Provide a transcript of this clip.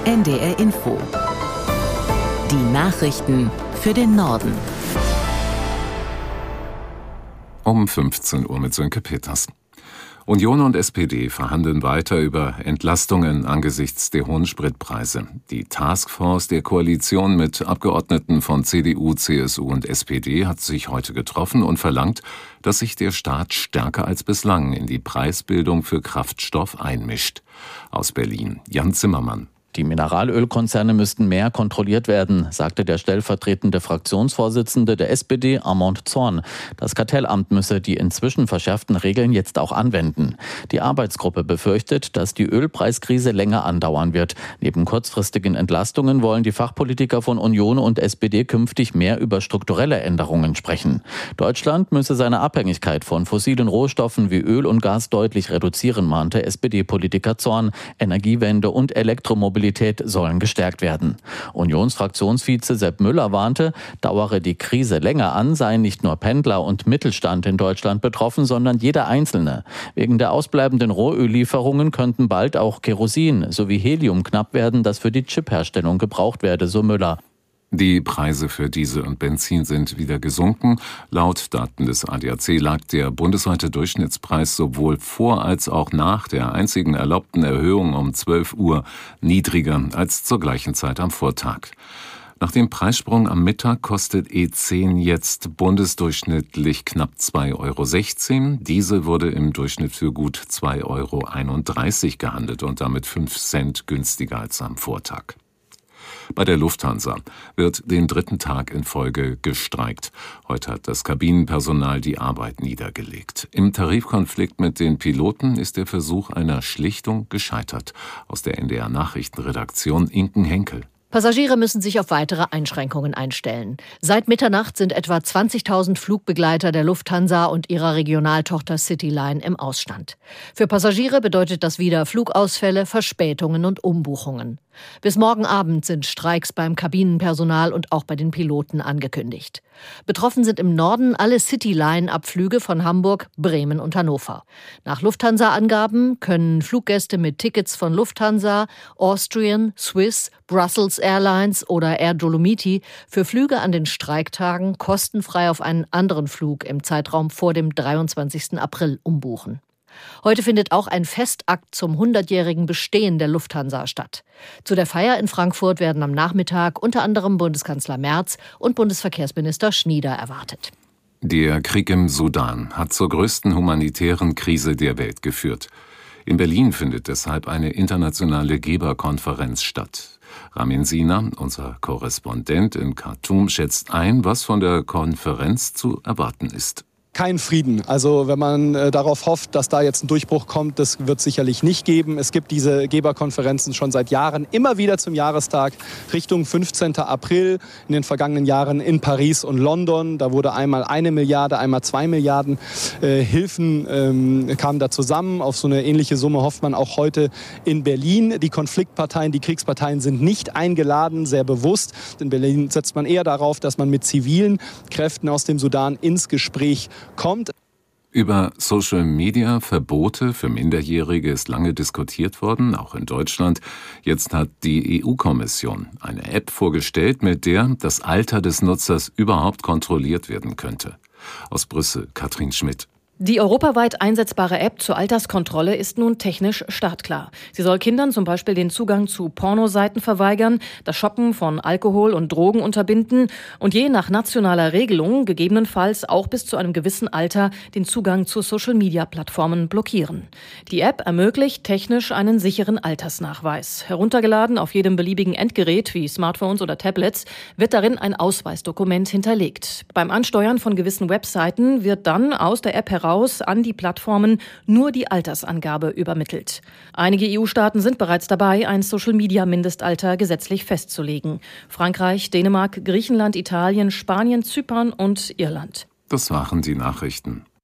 NDR Info. Die Nachrichten für den Norden. Um 15 Uhr mit Sönke Peters. Union und SPD verhandeln weiter über Entlastungen angesichts der hohen Spritpreise. Die Taskforce der Koalition mit Abgeordneten von CDU, CSU und SPD hat sich heute getroffen und verlangt, dass sich der Staat stärker als bislang in die Preisbildung für Kraftstoff einmischt. Aus Berlin, Jan Zimmermann. Die Mineralölkonzerne müssten mehr kontrolliert werden, sagte der stellvertretende Fraktionsvorsitzende der SPD, Armand Zorn. Das Kartellamt müsse die inzwischen verschärften Regeln jetzt auch anwenden. Die Arbeitsgruppe befürchtet, dass die Ölpreiskrise länger andauern wird. Neben kurzfristigen Entlastungen wollen die Fachpolitiker von Union und SPD künftig mehr über strukturelle Änderungen sprechen. Deutschland müsse seine Abhängigkeit von fossilen Rohstoffen wie Öl und Gas deutlich reduzieren, mahnte SPD-Politiker Zorn. Energiewende und Elektromobilität sollen gestärkt werden. Unionsfraktionsvize Sepp Müller warnte, dauere die Krise länger an, seien nicht nur Pendler und Mittelstand in Deutschland betroffen, sondern jeder Einzelne. Wegen der ausbleibenden Rohöllieferungen könnten bald auch Kerosin sowie Helium knapp werden, das für die Chipherstellung gebraucht werde, so Müller. Die Preise für Diesel und Benzin sind wieder gesunken. Laut Daten des ADAC lag der bundesweite Durchschnittspreis sowohl vor als auch nach der einzigen erlaubten Erhöhung um 12 Uhr niedriger als zur gleichen Zeit am Vortag. Nach dem Preissprung am Mittag kostet E10 jetzt bundesdurchschnittlich knapp 2,16 €. Diesel wurde im Durchschnitt für gut 2,31 € gehandelt und damit 5 Cent günstiger als am Vortag. Bei der Lufthansa wird den dritten Tag in Folge gestreikt. Heute hat das Kabinenpersonal die Arbeit niedergelegt. Im Tarifkonflikt mit den Piloten ist der Versuch einer Schlichtung gescheitert. Aus der NDR Nachrichtenredaktion Inken Henkel. Passagiere müssen sich auf weitere Einschränkungen einstellen. Seit Mitternacht sind etwa 20.000 Flugbegleiter der Lufthansa und ihrer Regionaltochter Cityline im Ausstand. Für Passagiere bedeutet das wieder Flugausfälle, Verspätungen und Umbuchungen. Bis morgen Abend sind Streiks beim Kabinenpersonal und auch bei den Piloten angekündigt. Betroffen sind im Norden alle Cityline-Abflüge von Hamburg, Bremen und Hannover. Nach Lufthansa-Angaben können Fluggäste mit Tickets von Lufthansa, Austrian, Swiss, Brussels Airlines oder Air Dolomiti für Flüge an den Streiktagen kostenfrei auf einen anderen Flug im Zeitraum vor dem 23. April umbuchen. Heute findet auch ein Festakt zum 100-jährigen Bestehen der Lufthansa statt. Zu der Feier in Frankfurt werden am Nachmittag unter anderem Bundeskanzler Merz und Bundesverkehrsminister Schnieder erwartet. Der Krieg im Sudan hat zur größten humanitären Krise der Welt geführt. In Berlin findet deshalb eine internationale Geberkonferenz statt. Ramin Sina, unser Korrespondent in Khartoum, schätzt ein, was von der Konferenz zu erwarten ist. Kein Frieden. Also wenn man darauf hofft, dass da jetzt ein Durchbruch kommt, das wird es sicherlich nicht geben. Es gibt diese Geberkonferenzen schon seit Jahren, immer wieder zum Jahrestag Richtung 15. April. In den vergangenen Jahren in Paris und London. Da wurde einmal 1 Milliarde, einmal 2 Milliarden Hilfen kamen da zusammen. Auf so eine ähnliche Summe hofft man auch heute in Berlin. Die Konfliktparteien, die Kriegsparteien sind nicht eingeladen, sehr bewusst. In Berlin setzt man eher darauf, dass man mit zivilen Kräften aus dem Sudan ins Gespräch kommt. Über Social-Media-Verbote für Minderjährige ist lange diskutiert worden, auch in Deutschland. Jetzt hat die EU-Kommission eine App vorgestellt, mit der das Alter des Nutzers überhaupt kontrolliert werden könnte. Aus Brüssel, Katrin Schmidt. Die europaweit einsetzbare App zur Alterskontrolle ist nun technisch startklar. Sie soll Kindern zum Beispiel den Zugang zu Pornoseiten verweigern, das Shoppen von Alkohol und Drogen unterbinden und je nach nationaler Regelung gegebenenfalls auch bis zu einem gewissen Alter den Zugang zu Social-Media-Plattformen blockieren. Die App ermöglicht technisch einen sicheren Altersnachweis. Heruntergeladen auf jedem beliebigen Endgerät wie Smartphones oder Tablets wird darin ein Ausweisdokument hinterlegt. Beim Ansteuern von gewissen Webseiten wird dann aus der App heraus an die Plattformen nur die Altersangabe übermittelt. Einige EU-Staaten sind bereits dabei, ein Social-Media-Mindestalter gesetzlich festzulegen. Frankreich, Dänemark, Griechenland, Italien, Spanien, Zypern und Irland. Das waren die Nachrichten.